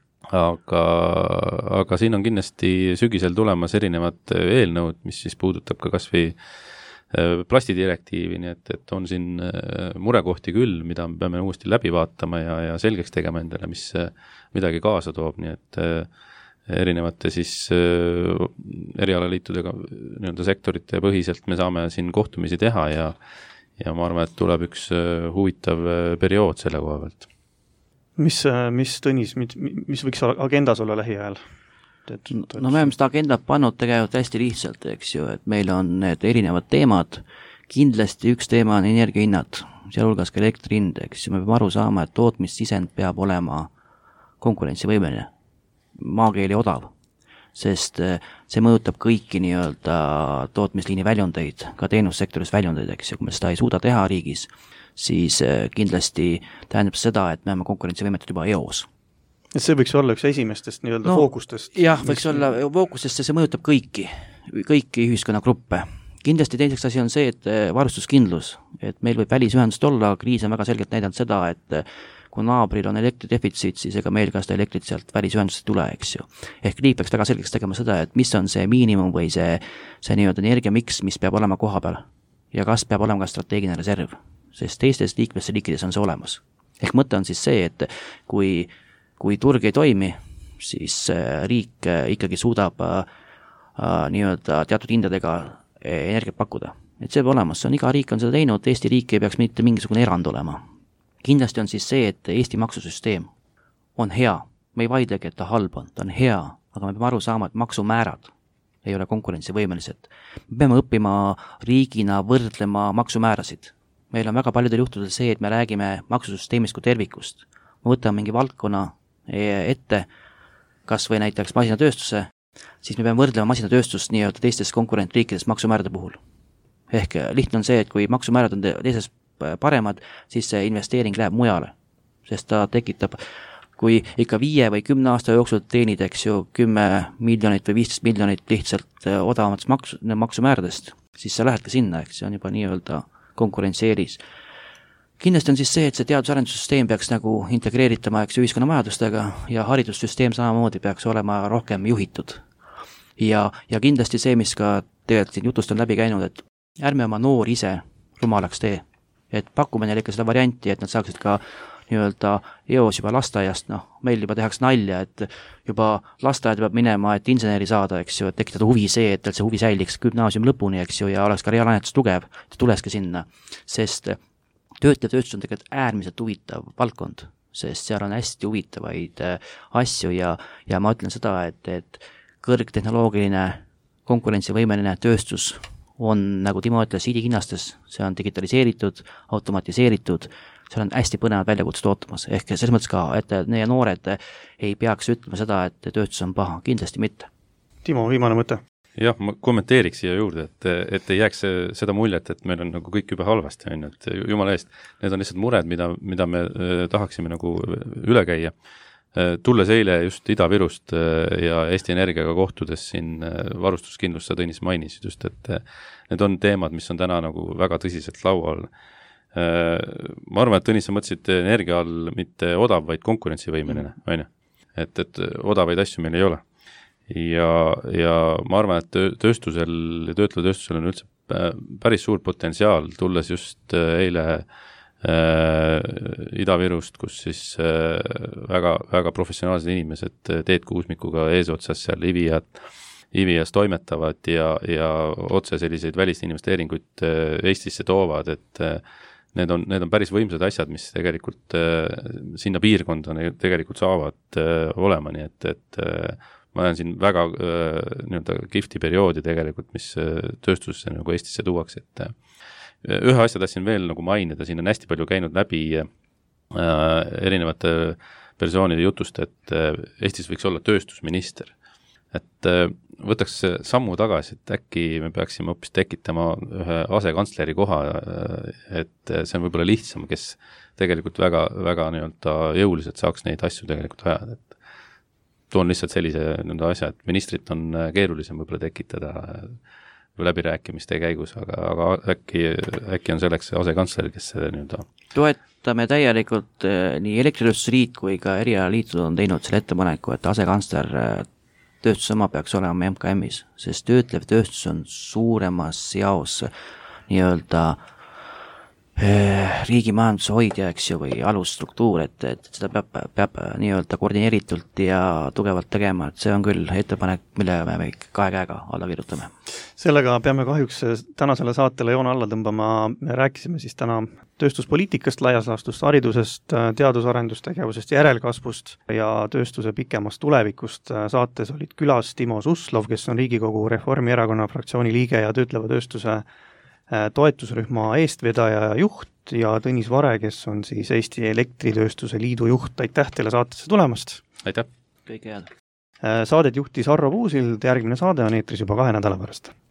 Aga siin on kindlasti sügisel tulemas erinevad eelnõud, mis siis puudutab ka kas või plastidirektiivi, nii et on siin murekohti küll, mida me peame uuesti läbi vaatama ja selgeks tegema endale, mis midagi kaasa toob, nii et erinevate siis erialaliitudega nii-öelda sektorite põhiselt me saame siin kohtumisi teha ja ma arvan, et tuleb üks huvitav periood selle koha pealt. Mis Tõnis, mis võiks agendas olla lähiajal? No me oleme seda agendat pannud tegelikult hästi lihtsalt, eks ju, et meil on need erinevad teemad, kindlasti üks teema on energiahinnad, sealhulgas ka elektrihind, eks ju, me peame aru saama, et tootmissisend peab olema konkurentsivõimeline, maakeeli odav, sest see mõjutab kõiki nii-öelda tootmisliini väljundeid, ka teenussektoris väljundeid, eks ju, kui me seda ei suuda teha riigis, siis kindlasti tähendab seda, et me oleme konkurentsivõimetud juba eos. Et see võiks olla üks esimestest nii-öelda fookustest? Jah, võiks olla fookustest, see mõjutab kõiki ühiskonnagruppe. Kindlasti teiseks asi on see, et varustuskindlus, et meil võib välisühendust olla, kriis on väga selgelt näidanud seda, et kui naabril on elektridefitsiit, siis ega meil ka seda elektrit sealt välisühendust ei tule, eks ju. Ehk riik peaks väga selgeks tegema seda, et mis on see miinimum või see nii-öelda energiamiks, mis peab olema koha peal ja kas peab olema ka strateegiline reserv, sest teistes liikmesriikides on see olemas. Ehk mõte on siis see, et kui turg ei toimi, siis riik ikkagi suudab nii-öelda teatud hindadega energiat pakkuda. et see peab olemas, see on, iga riik on seda teinud, Eesti riik ei peaks mitte mingisugune erand olema. Kindlasti on siis see, et Eesti maksusüsteem on hea, me ei vaidlegi, et ta halb on, ta on hea, aga me peame aru saama, et maksumäärad ei ole konkurentsivõimelised. Me peame õppima riigina võrdlema maksumäärasid. Meil on väga paljudel juhtudel see, et me räägime maksusüsteemist kui tervikust. Me võtame mingi valdkonna ette, kas või näiteks masinatööstuse, siis me peame võrdlema masinatööstust nii-öelda teistes konkurentriikides maksumäärade puhul. Ehk lihtne on see, et kui maksumäärad on teises paremad, siis see investeering läheb mujale, sest ta tekitab, kui ikka 5 või 10 aasta jooksul teenid, eks ju, 10 miljonit või 15 miljonit lihtsalt odavamatest maksumääradest, siis sa lähedki sinna, eks see on juba nii-öelda konkurentsieelis. Kindlasti on siis see, et see teadus-arendussüsteem peaks nagu integreeritama, eks ühiskonna vajadustega ja haridussüsteem samamoodi peaks olema rohkem juhitud. Ja kindlasti see, mis ka tegelikult siin jutust on läbi käinud, et ärme oma noori ise rumalaks tee, et pakume neile ikka seda varianti, et nad saaksid ka nii-öelda eos juba lasteaiast, meil juba tehakse nalja, et juba lasteaed peab minema, et inseneri saada, eks ju, et tekitada huvi see, et see huvi säiliks gümnaasium lõpuni, eks ju, ja oleks ka reaalannetus tugev, et tuleski sinna, sest töötlev tööstus on tegelikult äärmiselt huvitav valdkond, sest seal on hästi huvitavaid asju ja ma ütlen seda, et kõrgtehnoloogiline konkurentsivõimeline tööstus on, nagu Timo ütles, idikinnastes, see on digitaliseeritud, automatiseeritud, seal on hästi põnevad väljakutsed ootamas, ehk selles mõttes ka, et meie noored ei peaks ütlema seda, et tööstus on paha, kindlasti mitte. Timo, viimane mõte. Jah, ma kommenteeriks siia juurde, et ei jääks seda muljet, et meil on nagu kõik juba halvasti, et jumala eest, need on lihtsalt mured, mida me tahaksime nagu üle käia. Tulles eile just Ida-Virust ja Eesti Energiaga kohtudes siin varustuskindlust sa Tõnis mainisid just, et need on teemad, mis on täna nagu väga tõsiselt laual. Ma arvan, et Tõnis, sa mõtlesid energia all mitte odav, vaid konkurentsivõimeline, on ju? Et odavaid asju meil ei ole. Ja ma arvan, et tööstusel ja töötleva tööstusel on üldse päris suur potentsiaal, tulles just eile Ida-Virust, kus siis väga, väga professionaalsed inimesed Teet Kuusmikuga eesotsas seal Ivias toimetavad ja otse selliseid välisinvesteeringuid Eestisse toovad, et need on päris võimsad asjad, mis tegelikult sinna piirkonda tegelikult saavad olema, nii et ma olen siin väga nii-öelda kihvti perioodi tegelikult, mis tööstusse nagu Eestisse tuuakse, et ühe asja tahtsin veel nagu mainida, siin on hästi palju käinud läbi erinevate persoonide jutust, et Eestis võiks olla tööstusminister. Et võtaks sammu tagasi, et äkki me peaksime hoopis tekitama ühe asekantsleri koha, et see on võib-olla lihtsam, kes tegelikult väga, väga nii-öelda jõuliselt saaks neid asju tegelikult ajada, et toon lihtsalt sellise asja, et ministrit on keerulisem võib-olla tekitada läbirääkimiste käigus, aga äkki on selleks asekantsler, kes nii-öelda toetame täielikult nii Elektritööstusliit kui ka erialaliitud on teinud selle ettepaneku, et asekantsler tööstus oma peaks olema MKM-is, sest töötlev tööstus on suuremas jaos nii-öelda riigi majanduse hoidja, eks ju, või alusstruktuur, et seda peab nii-öelda koordineeritult ja tugevalt tegema, et see on küll ettepanek, mille me kahe käega alla kirjutame. Sellega peame kahjuks tänasele saatele joone alla tõmbama, me rääkisime siis täna tööstuspoliitikast, laias laastus haridusest, teadus-arendustegevusest, järelkasvust ja tööstuse pikemast tulevikust. Saates olid külas Timo Suslov, kes on Riigikogu Reformierakonna fraktsiooni liige ja töötleva tööstuse toetusrühma eestvedaja ja juht ja Tõnis Vare, kes on siis Eesti Elektritööstuse Liidu juht. Aitäh teile saatesse tulemast! Aitäh! Kõike head! Saadet juhtis Arro Puusild, järgmine saade on eetris juba 2 nädala pärast.